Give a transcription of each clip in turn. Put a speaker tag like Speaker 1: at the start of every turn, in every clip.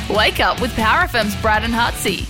Speaker 1: Wake up with Power FM's Brad and Hutsy.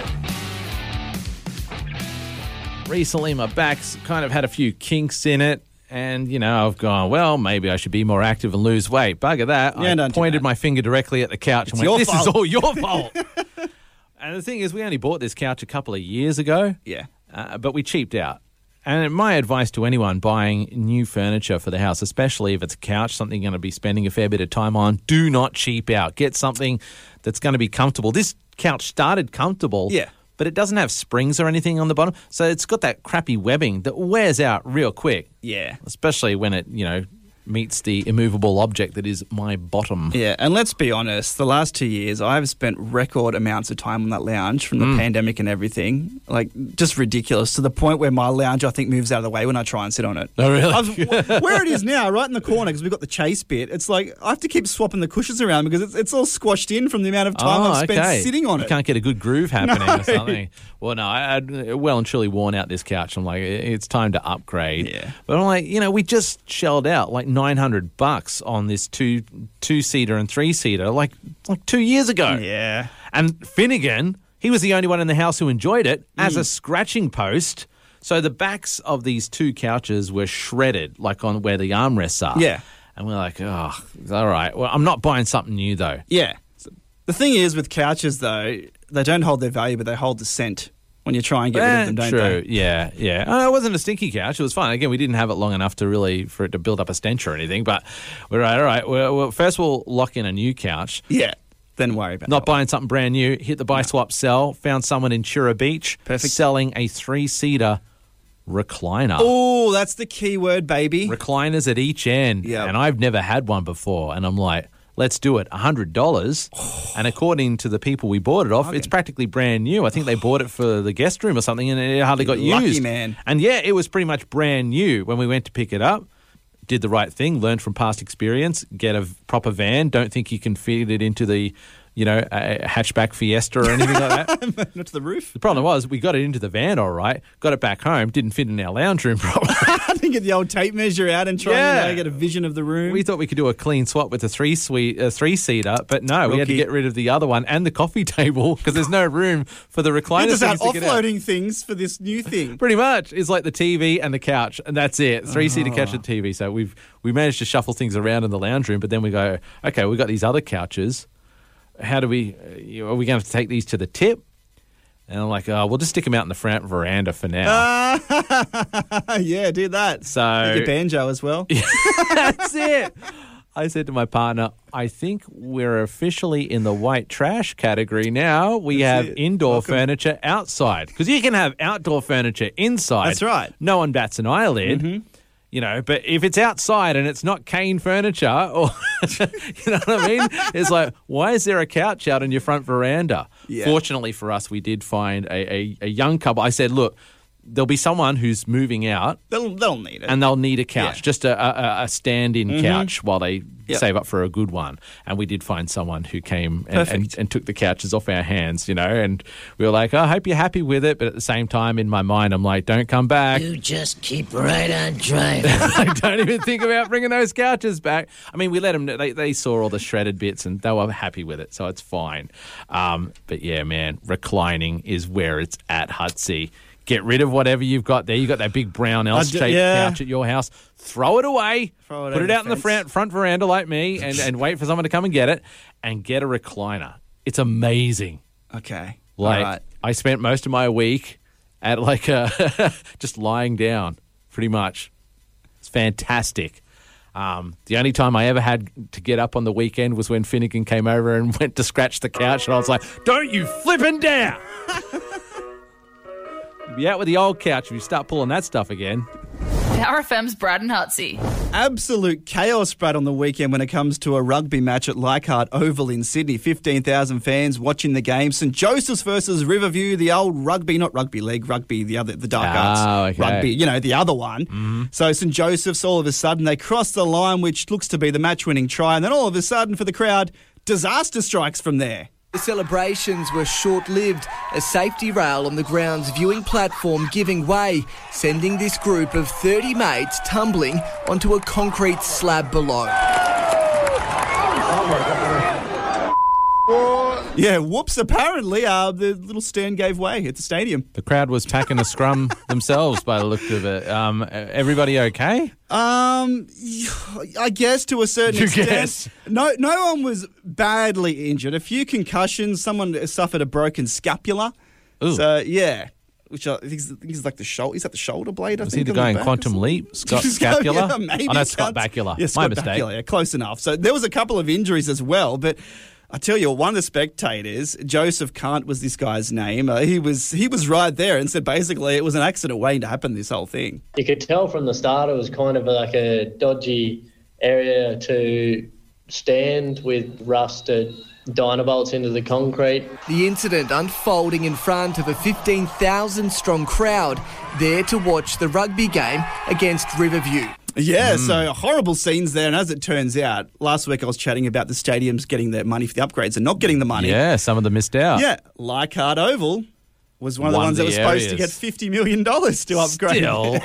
Speaker 2: Recently, my back's kind of had a few kinks in it. And, I've gone, well, maybe I should be more active and lose weight. Bugger that.
Speaker 3: Yeah,
Speaker 2: I pointed my finger directly at the couch and went, this is all your fault. And the thing is, we only bought this couch a couple of years ago.
Speaker 3: Yeah.
Speaker 2: But we cheaped out. And my advice to anyone buying new furniture for the house, especially if it's a couch, something you're going to be spending a fair bit of time on, do not cheap out. Get something that's going to be comfortable. This couch started comfortable.
Speaker 3: Yeah.
Speaker 2: But it doesn't have springs or anything on the bottom. So it's got that crappy webbing that wears out real quick.
Speaker 3: Yeah.
Speaker 2: Especially when it, meets the immovable object that is my bottom.
Speaker 3: Yeah, and let's be honest, the last 2 years, I've spent record amounts of time on that lounge from the pandemic and everything. Like, just ridiculous, to the point where my lounge, I think, moves out of the way when I try and sit on it.
Speaker 2: Oh, really?
Speaker 3: Where it is now, right in the corner, because we've got the chase bit, it's like I have to keep swapping the cushions around because it's all squashed in from the amount of time I've spent sitting on it.
Speaker 2: You can't get a good groove happening or something. Well, no, I'd well and truly worn out this couch. I'm like, it's time to upgrade.
Speaker 3: Yeah.
Speaker 2: But I'm like, we just shelled out like $900 on this two-seater and three-seater like 2 years ago.
Speaker 3: Yeah.
Speaker 2: And Finnegan, he was the only one in the house who enjoyed it as a scratching post. So the backs of these two couches were shredded, like on where the armrests are.
Speaker 3: Yeah.
Speaker 2: And we're like, oh, all right. Well, I'm not buying something new, though.
Speaker 3: Yeah. The thing is with couches, though, they don't hold their value, but they hold the scent when you try and get rid of them, don't
Speaker 2: true.
Speaker 3: they?
Speaker 2: Yeah. It wasn't a stinky couch. It was fine. Again, we didn't have it long enough for it to build up a stench or anything. But we're all right. Well, first we'll lock in a new couch.
Speaker 3: Yeah. Then worry about
Speaker 2: Not buying something brand new. Hit the buy, swap, sell. Found someone in Chura Beach selling a three-seater recliner.
Speaker 3: Oh, that's the key word, baby.
Speaker 2: Recliners at each end.
Speaker 3: Yep.
Speaker 2: And I've never had one before. And I'm like, let's do it. $100. And according to the people we bought it off, it's practically brand new. I think they bought it for the guest room or something and it hardly got
Speaker 3: Lucky
Speaker 2: used.
Speaker 3: man.
Speaker 2: And yeah, it was pretty much brand new when we went to pick it up. Did the right thing, learned from past experience, get a proper van. Don't think you can fit it into the, a hatchback Fiesta or anything like that.
Speaker 3: Not to the roof.
Speaker 2: The problem was we got it into the van all right, got it back home, didn't fit in our lounge room properly.
Speaker 3: I didn't get the old tape measure out and try and get a vision of the room.
Speaker 2: We thought we could do a clean swap with a three-seater, but no, we had to get rid of the other one and the coffee table because there's no room for the recliner.
Speaker 3: You're just out offloading things for this new thing.
Speaker 2: Pretty much. It's like the TV and the couch, and that's it. Three-seater couch and TV. So we managed to shuffle things around in the lounge room, but then we go, okay, we've got these other couches. How do we, are we going to have to take these to the tip? And I'm like, we'll just stick them out in the front veranda for now.
Speaker 3: Yeah, do that.
Speaker 2: So
Speaker 3: get your banjo as well.
Speaker 2: That's it. I said to my partner, I think we're officially in the white trash category now. We have indoor furniture outside. Because you can have outdoor furniture inside.
Speaker 3: That's right.
Speaker 2: No one bats an eyelid. Mm-hmm. But if it's outside and it's not cane furniture, or you know what I mean? It's like, why is there a couch out on your front veranda? Yeah. Fortunately for us, we did find a young couple. I said, look, there'll be someone who's moving out.
Speaker 3: They'll need it.
Speaker 2: And they'll need a couch, just a stand-in couch while they save up for a good one. And we did find someone who came and took the couches off our hands, and we were like, I hope you're happy with it. But at the same time, in my mind, I'm like, don't come back.
Speaker 4: You just keep right on driving.
Speaker 2: I don't even think about bringing those couches back. I mean, we let them, they saw all the shredded bits and they were happy with it, so it's fine. But yeah, man, reclining is where it's at, Hutsy. Get rid of whatever you've got there. You got that big brown L-shaped couch at your house. Throw it away. Put it out in the front veranda like me and wait for someone to come and get it. And get a recliner. It's amazing.
Speaker 3: Okay.
Speaker 2: All right. I spent most of my week at just lying down, pretty much. It's fantastic. The only time I ever had to get up on the weekend was when Finnegan came over and went to scratch the couch. And I was like, don't you flipping down. Be out with the old couch if you start pulling that stuff again.
Speaker 1: Power FM's Brad and Hutsy.
Speaker 3: Absolute chaos, Brad, on the weekend when it comes to a rugby match at Leichhardt Oval in Sydney. 15,000 fans watching the game. St Joseph's versus Riverview, the old rugby, not rugby league, rugby, the dark arts.
Speaker 2: Okay.
Speaker 3: Rugby, the other one. Mm-hmm. So St Joseph's, all of a sudden, they cross the line, which looks to be the match-winning try. And then all of a sudden, for the crowd, disaster strikes from there.
Speaker 5: The celebrations were short-lived, a safety rail on the ground's viewing platform giving way, sending this group of 30 mates tumbling onto a concrete slab below.
Speaker 3: Yeah, whoops. Apparently, the little stand gave way at the stadium.
Speaker 2: The crowd was packing a scrum themselves by the look of it. Everybody okay?
Speaker 3: I guess to a certain
Speaker 2: You
Speaker 3: extent.
Speaker 2: guess?
Speaker 3: No one was badly injured. A few concussions. Someone suffered a broken scapula.
Speaker 2: Ooh.
Speaker 3: So, yeah. Which I think is like the shoulder. Is that the shoulder blade? I
Speaker 2: Was
Speaker 3: think
Speaker 2: he the guy in Quantum Leap? Scott Scapula?
Speaker 3: Yeah, maybe.
Speaker 2: Oh, no, Scott Bakula.
Speaker 3: Yeah, Scott
Speaker 2: My mistake.
Speaker 3: Bakula, yeah, close enough. So there was a couple of injuries as well, but I tell you, one of the spectators, Joseph Kant was this guy's name. He was right there and said basically it was an accident waiting to happen. This whole thing.
Speaker 6: You could tell from the start it was kind of like a dodgy area to stand with rusted dynabolts into the concrete.
Speaker 5: The incident unfolding in front of a 15,000-strong crowd there to watch the rugby game against Riverview.
Speaker 3: Yeah, so horrible scenes there. And as it turns out, last week I was chatting about the stadiums getting their money for the upgrades and not getting the money.
Speaker 2: Yeah, some of them missed out.
Speaker 3: Yeah, Leichhardt Oval was one of the ones that was supposed to get $50 million to upgrade.
Speaker 2: Still,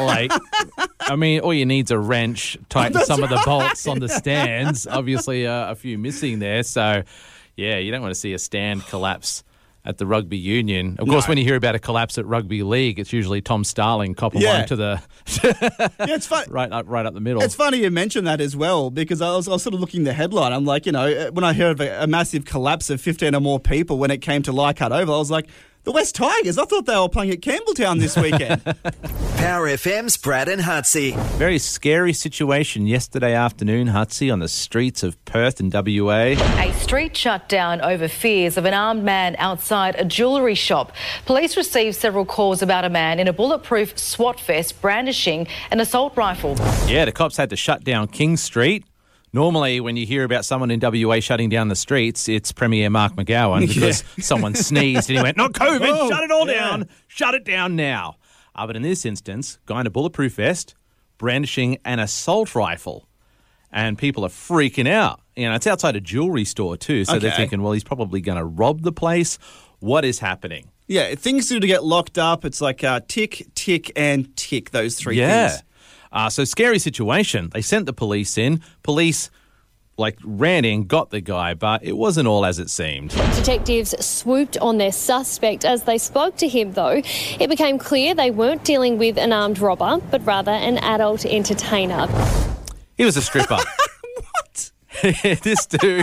Speaker 2: I mean, all you need's a wrench, tighten some of the bolts on the stands. Obviously, a few missing there. So, yeah, you don't want to see a stand collapse at the rugby union. Of course, when you hear about a collapse at rugby league, it's usually Tom Starling copping one to the
Speaker 3: Yeah, it's fun.
Speaker 2: right up the middle.
Speaker 3: It's funny you mention that as well, because I was sort of looking at the headline. I'm like, when I heard of a massive collapse of 15 or more people when it came to Leichhardt Oval, I was like, the West Tigers, I thought they were playing at Campbelltown this weekend.
Speaker 7: Power FM's Brad and Hutsy.
Speaker 2: Very scary situation yesterday afternoon, Hutsy, on the streets of Perth in WA.
Speaker 8: A street shut down over fears of an armed man outside a jewellery shop. Police received several calls about a man in a bulletproof SWAT vest brandishing an assault rifle.
Speaker 2: Yeah, the cops had to shut down King Street. Normally, when you hear about someone in WA shutting down the streets, it's Premier Mark McGowan because someone sneezed and he went, not COVID, shut it all down, shut it down now. But in this instance, guy in a bulletproof vest, brandishing an assault rifle. And people are freaking out. It's outside a jewellery store too, so they're thinking, well, he's probably going to rob the place. What is happening?
Speaker 3: Yeah, things do to get locked up. It's like tick, tick, and tick, those three things.
Speaker 2: So scary situation. They sent the police in. Police, ran in, got the guy, but it wasn't all as it seemed.
Speaker 9: Detectives swooped on their suspect. As they spoke to him, though, it became clear they weren't dealing with an armed robber, but rather an adult entertainer.
Speaker 2: He was a stripper.
Speaker 3: What?
Speaker 2: This dude...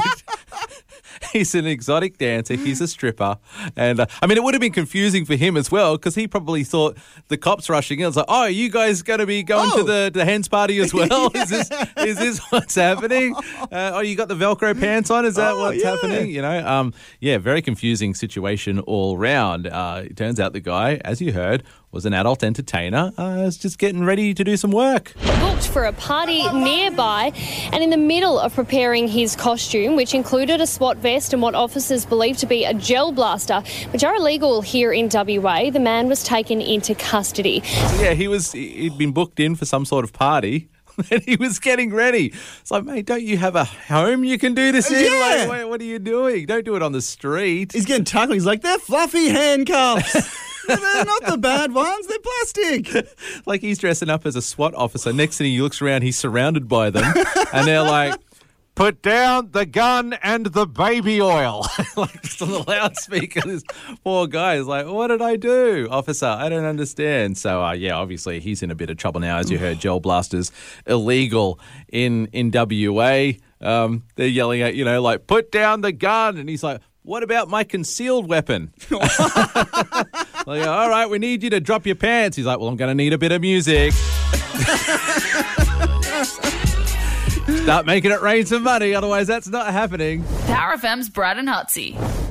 Speaker 2: He's an exotic dancer. He's a stripper. And, it would have been confusing for him as well because he probably thought the cops rushing in. It's like, are you guys going to be going to the hens party as well? Is this what's happening? You got the Velcro pants on? Is that what's happening? Very confusing situation all round. It turns out the guy, as you heard, was an adult entertainer. Was just getting ready to do some work.
Speaker 9: Booked for a party nearby and in the middle of preparing his costume, which included a SWAT vest and what officers believe to be a gel blaster, which are illegal here in WA, the man was taken into custody.
Speaker 2: Yeah, he'd been booked in for some sort of party. And he was getting ready. It's like, mate, don't you have a home you can do this in?
Speaker 3: Yeah.
Speaker 2: What are you doing? Don't do it on the street.
Speaker 3: He's getting tackled. He's like, they're fluffy handcuffs. They're not the bad ones. They're plastic.
Speaker 2: He's dressing up as a SWAT officer. Next thing he looks around, he's surrounded by them. And they're like, put down the gun and the baby oil. Just on the loudspeaker. This poor guy is like, what did I do, officer? I don't understand. So, obviously he's in a bit of trouble now. As you heard, gel blasters illegal in WA. They're yelling at, put down the gun. And he's like, what about my concealed weapon? All right, we need you to drop your pants. He's like, well, I'm going to need a bit of music. Start making it rain some money, otherwise that's not happening.
Speaker 1: Power FM's Brad and Hutsy.